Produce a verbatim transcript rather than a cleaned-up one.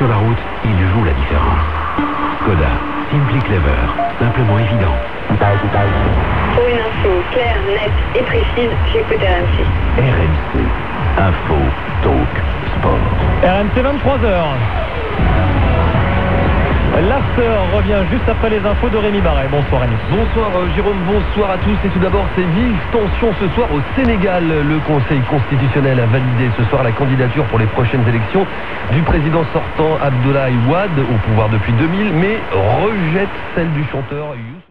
sur la route, il joue la différence. Skoda, Simply Clever, simplement évident. Pour une info claire, nette et précise, j'écoute R M C. R M C, info, talk, sport. R M C vingt-trois heures. L'After revient juste après les infos de Rémi Barret. Bonsoir Rémi. Bonsoir euh, Jérôme, bonsoir à tous. Et tout d'abord, c'est vive tension ce soir au Sénégal. Le Conseil constitutionnel a validé ce soir la candidature pour les prochaines élections du président sortant Abdoulaye Wade, au pouvoir depuis deux mille, mais rejette celle du chanteur Youssou.